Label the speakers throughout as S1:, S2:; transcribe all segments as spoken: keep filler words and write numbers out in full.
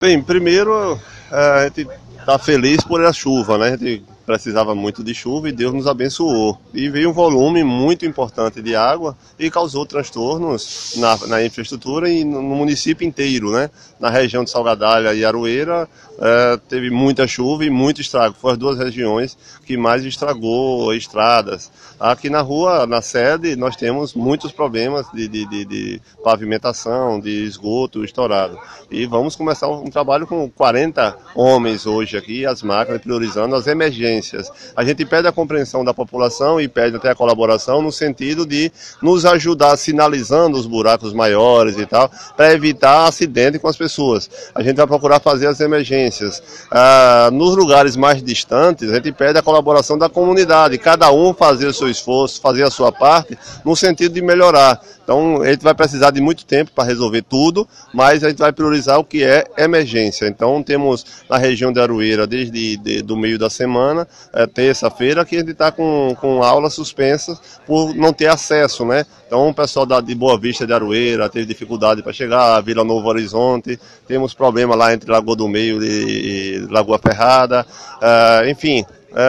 S1: Bem, primeiro a gente está feliz por a chuva, né? A gente precisava muito de chuva e Deus nos abençoou. E veio um volume muito importante de água e causou transtornos na, na infraestrutura e no, no município inteiro, né? Na região de Salgadalha e Aroeira é, teve muita chuva e muito estrago. Foram as duas regiões que mais estragou estradas. Aqui na rua, na sede, nós temos muitos problemas de, de, de, de pavimentação, de esgoto estourado. E vamos começar um trabalho com quarenta homens hoje aqui, as máquinas, priorizando as emergências. A gente pede a compreensão da população e pede até a colaboração no sentido de nos ajudar sinalizando os buracos maiores e tal, para evitar acidente com as pessoas. A gente vai procurar fazer as emergências. Ah, nos lugares mais distantes, a gente pede a colaboração da comunidade, cada um fazer o seu esforço, fazer a sua parte, no sentido de melhorar. Então, a gente vai precisar de muito tempo para resolver tudo, mas a gente vai priorizar o que é emergência. Então, temos na região de Aroeira, desde de, do meio da semana, é, terça-feira, que a gente está com, com aulas suspensas por não ter acesso, né? Então, o pessoal da, de Boa Vista de Aroeira teve dificuldade para chegar, Vila Novo Horizonte, temos problema lá entre Lagoa do Meio e Lagoa Ferrada, uh, enfim...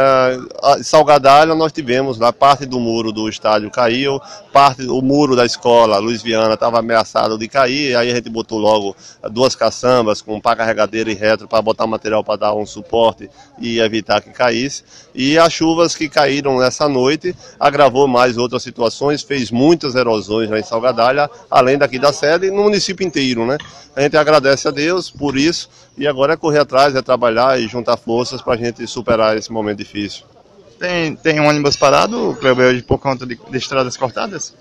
S1: Uh, Salgadalha nós tivemos lá, parte do muro do estádio caiu, parte o muro da escola Luiz Viana estava ameaçado de cair, aí a gente botou logo duas caçambas com pá carregadeira e retro para botar material para dar um suporte e evitar que caísse. E as chuvas que caíram nessa noite agravou mais outras situações, fez muitas erosões lá em Salgadalha, além daqui da sede e no município inteiro, né? A gente agradece a Deus por isso e agora é correr atrás, é trabalhar e juntar forças para a gente superar esse momento difícil.
S2: Tem, tem um ônibus parado, Cleber, hoje por conta de, de estradas cortadas?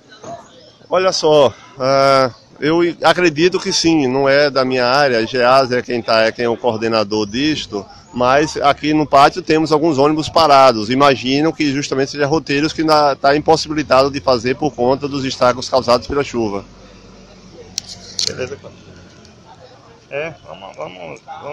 S1: Olha só, uh, eu acredito que sim, não é da minha área, Geasa é quem, tá, é quem é o coordenador disto, mas aqui no pátio temos alguns ônibus parados. Imagino que justamente sejam roteiros que está impossibilitado de fazer por conta dos estragos causados pela chuva.
S2: Beleza, claro. É, vamos, vamos, vamos.